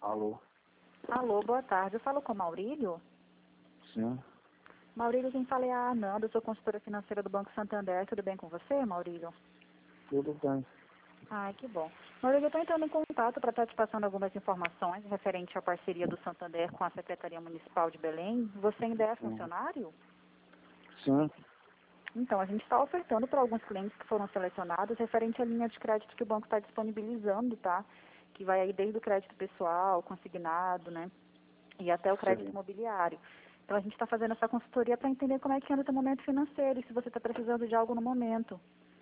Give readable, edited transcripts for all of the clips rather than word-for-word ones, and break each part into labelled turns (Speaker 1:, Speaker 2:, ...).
Speaker 1: Alô?
Speaker 2: Alô, boa tarde. Eu falo com o Maurílio?
Speaker 1: Sim.
Speaker 2: Maurílio, quem fala é a Ananda, eu sou consultora financeira do Banco Santander. Tudo bem com você, Maurílio?
Speaker 1: Tudo bem.
Speaker 2: Ai, que bom. Maurílio, eu estou entrando em contato para estar te passando algumas informações referente à parceria do Santander com a Secretaria Municipal de Belém. Você ainda é funcionário?
Speaker 1: Sim.
Speaker 2: Então, a gente está ofertando para alguns clientes que foram selecionados referente à linha de crédito que o banco está disponibilizando, tá? Que vai aí desde o crédito pessoal, consignado, né? E até o crédito
Speaker 1: Sim.
Speaker 2: imobiliário. Então, a gente está fazendo essa consultoria para entender como é que anda o teu momento financeiro e se você está precisando de algo no momento.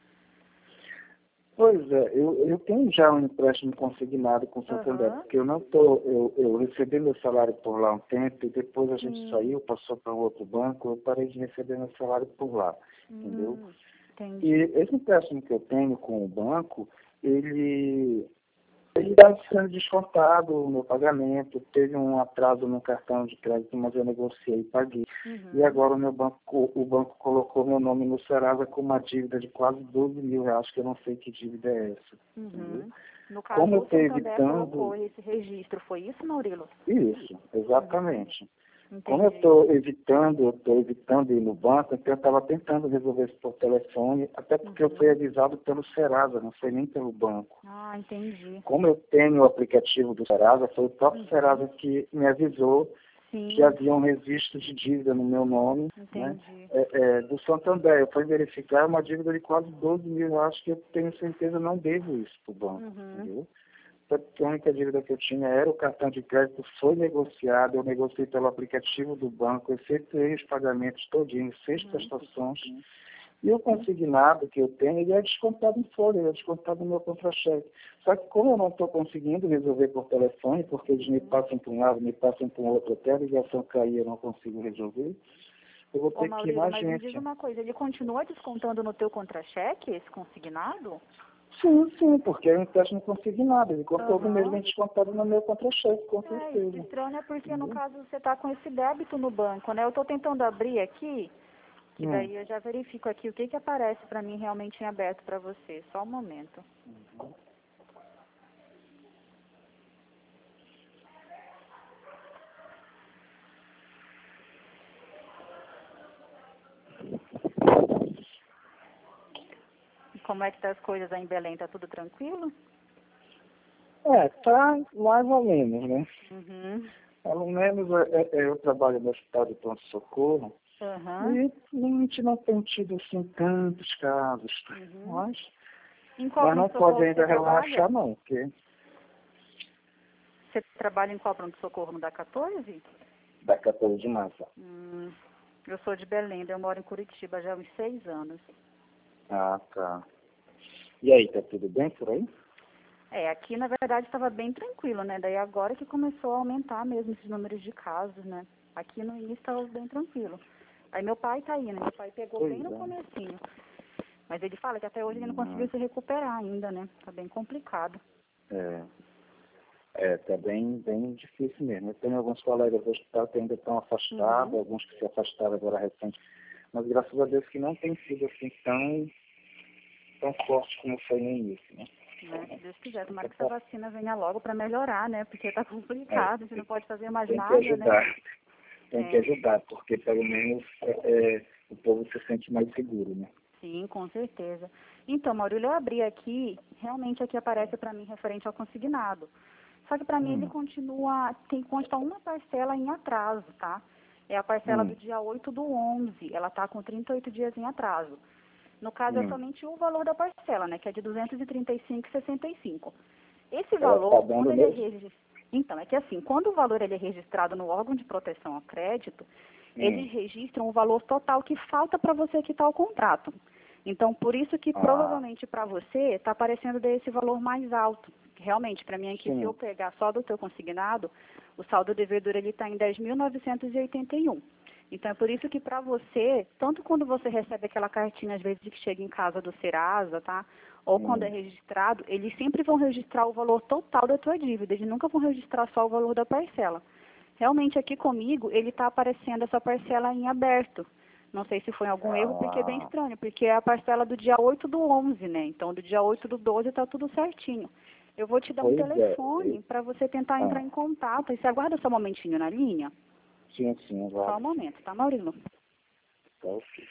Speaker 1: Pois é, eu tenho já um empréstimo consignado com o Santander, porque eu não tô, eu recebi meu salário por lá um tempo e depois a gente saiu, passou para outro banco, eu parei de receber meu salário por lá, entendeu?
Speaker 2: Entendi.
Speaker 1: E esse empréstimo que eu tenho com o banco, ele está sendo descontado o meu pagamento, teve um atraso no cartão de crédito, mas eu negociei e paguei. E agora o banco colocou meu nome no Serasa com uma dívida de quase 12 mil reais, que eu não sei que dívida é essa.
Speaker 2: No caso,
Speaker 1: Como eu
Speaker 2: o
Speaker 1: estou
Speaker 2: Santander
Speaker 1: evitando...
Speaker 2: colocou esse registro, foi isso, Maurílio?
Speaker 1: Isso, exatamente. Como
Speaker 2: Entendi.
Speaker 1: eu estou evitando ir no banco, então eu estava tentando resolver isso por telefone, até porque eu fui avisado pelo Serasa, não foi nem pelo banco.
Speaker 2: Ah, entendi.
Speaker 1: Como eu tenho o aplicativo do Serasa, foi o próprio Serasa que me avisou que havia um registro de dívida no meu nome, né,
Speaker 2: Entendi.
Speaker 1: do Santander. Eu fui verificar uma dívida de quase 12 mil reais, que eu tenho certeza não devo isso para o banco, entendeu? Porque a única dívida que eu tinha era o cartão de crédito, foi negociado, eu negociei pelo aplicativo do banco, eu efetuei os pagamentos todinhos, 6 prestações, e o consignado que eu tenho, ele é descontado em folha, ele é descontado no meu contra-cheque. Só que como eu não estou conseguindo resolver por telefone, porque eles me passam para um lado, me passam para um outro, até a ligação cair eu não consigo resolver, eu vou
Speaker 2: Ô,
Speaker 1: ter que ir
Speaker 2: Maurílio,
Speaker 1: na
Speaker 2: mas me diz
Speaker 1: agência.
Speaker 2: uma coisa, ele continua descontando no teu contra-cheque, esse consignado?
Speaker 1: Sim, porque é um empréstimo consignado, ele todo mês vem descontado no meu contra-cheque, com
Speaker 2: Isso
Speaker 1: certeza.
Speaker 2: estranho é porque, no caso, você está com esse débito no banco, né? Eu estou tentando abrir aqui, que daí eu já verifico aqui o que aparece para mim realmente em aberto para você. Só um momento. E como é que tá as coisas aí em Belém? Tá tudo tranquilo?
Speaker 1: Tá mais ou menos, né?
Speaker 2: Uhum.
Speaker 1: Pelo menos eu trabalho no hospital de pronto-socorro e a gente não tem tido assim tantos casos, mas
Speaker 2: Em qual
Speaker 1: não
Speaker 2: pronto-socorro
Speaker 1: pode
Speaker 2: que você
Speaker 1: ainda
Speaker 2: trabalha?
Speaker 1: relaxar não, porque
Speaker 2: Você trabalha em qual pronto-socorro? No da 14?
Speaker 1: dá 14 de março.
Speaker 2: Eu sou de Belém, eu moro em Curitiba já há uns 6 anos.
Speaker 1: Ah, tá. E aí, tá tudo bem por aí?
Speaker 2: Aqui na verdade estava bem tranquilo, né? Daí agora que começou a aumentar mesmo esses números de casos, né? Aqui no início estava bem tranquilo. Aí meu pai tá aí, né? Meu pai pegou bem no comecinho. Mas ele fala que até hoje ele não conseguiu se recuperar ainda, né? Tá bem complicado.
Speaker 1: Tá bem difícil mesmo. Eu tenho alguns colegas do hospital que ainda estão afastados, alguns que se afastaram agora recente, mas graças a Deus que não tem sido assim tão forte como foi no início, né?
Speaker 2: Se Deus quiser, tomara que essa vacina venha logo para melhorar, né? Porque tá complicado, a gente não pode fazer mais nada,
Speaker 1: tem que ajudar,
Speaker 2: né?
Speaker 1: tem que ajudar, porque pelo menos o povo se sente mais seguro, né?
Speaker 2: Sim, com certeza. Então, Maurílio, eu abri aqui, realmente aqui aparece para mim referente ao consignado. Só que para mim ele consta uma parcela em atraso, tá? É a parcela do dia 8/11, ela tá com 38 dias em atraso. No caso, é somente o valor da parcela, né? Que é de R$ 235,65. Esse valor, quando ele é registrado... Então, é que assim, quando o valor ele é registrado no órgão de proteção ao crédito, eles registram o valor total que falta para você quitar o contrato. Então, por isso que provavelmente para você está aparecendo desse valor mais alto. Realmente, para mim aqui, se eu pegar só do teu consignado, o saldo devedor ele está em 10.981. Então, é por isso que para você, tanto quando você recebe aquela cartinha, às vezes, que chega em casa do Serasa, tá? Ou quando é registrado, eles sempre vão registrar o valor total da tua dívida. Eles nunca vão registrar só o valor da parcela. Realmente, aqui comigo, ele está aparecendo essa parcela em aberto. Não sei se foi algum erro, porque é bem estranho, porque é a parcela do dia 8/11, né? Então, do dia 8/12 está tudo certinho. Eu vou te dar um telefone para você tentar entrar em contato. E você aguarda só um momentinho na linha?
Speaker 1: Sim, aguardo.
Speaker 2: Só um momento, tá, Maurílio?
Speaker 1: Tá, ok.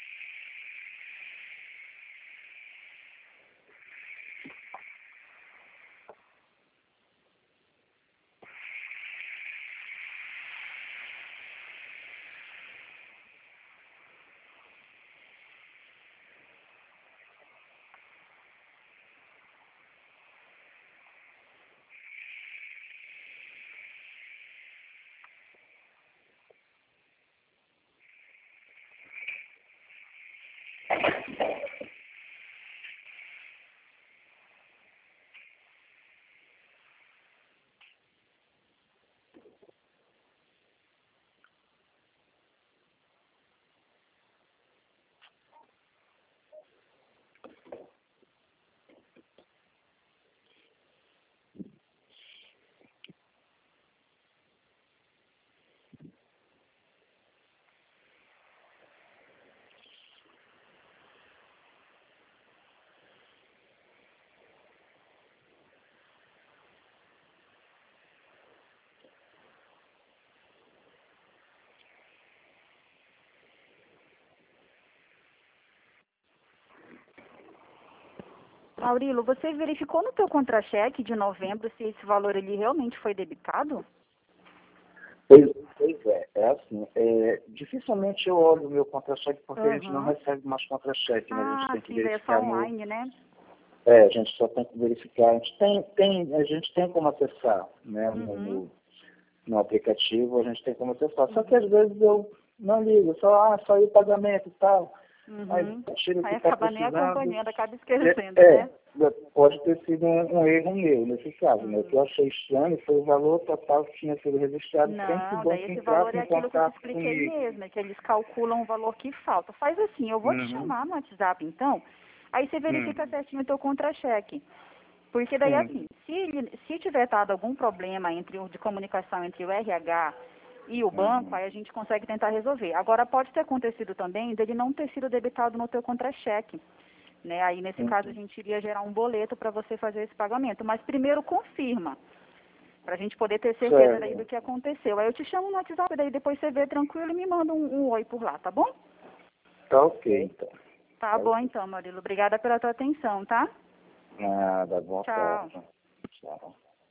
Speaker 2: Maurílio, você verificou no teu contra-cheque de novembro se esse valor ele realmente foi debitado?
Speaker 1: Pois é assim, dificilmente eu olho o meu contra-cheque porque a gente não recebe mais contra-cheque, né? A gente tem que verificar
Speaker 2: é só online, né?
Speaker 1: a gente só tem que verificar, a gente tem como acessar, né? No aplicativo a gente tem como acessar, só que às vezes eu não ligo, saiu o pagamento e tal. Aí
Speaker 2: acaba nem acompanhando, acaba esquecendo, né?
Speaker 1: Pode ter sido um erro meu nesse caso, né? O que eu achei estranho foi o valor total que tinha sido registrado sem que o banco
Speaker 2: daí esse valor é aquilo que eu te expliquei
Speaker 1: comigo.
Speaker 2: mesmo, é que eles calculam o valor que falta. Faz assim, eu vou te chamar no WhatsApp então, aí você verifica certinho o teu contra-cheque. Porque daí assim, se tiver dado algum problema de comunicação entre o RH e o banco, aí a gente consegue tentar resolver. Agora, pode ter acontecido também dele não ter sido debitado no teu contra-cheque, né? Aí, nesse caso, a gente iria gerar um boleto para você fazer esse pagamento. Mas primeiro confirma, para a gente poder ter certeza daí do que aconteceu. Aí eu te chamo no WhatsApp, daí depois você vê tranquilo e me manda um oi por lá, tá bom?
Speaker 1: Tá ok, então.
Speaker 2: Tá bom, então, Maurílio. Obrigada pela tua atenção, tá?
Speaker 1: Nada, boa
Speaker 2: Tchau.
Speaker 1: tarde. Tchau.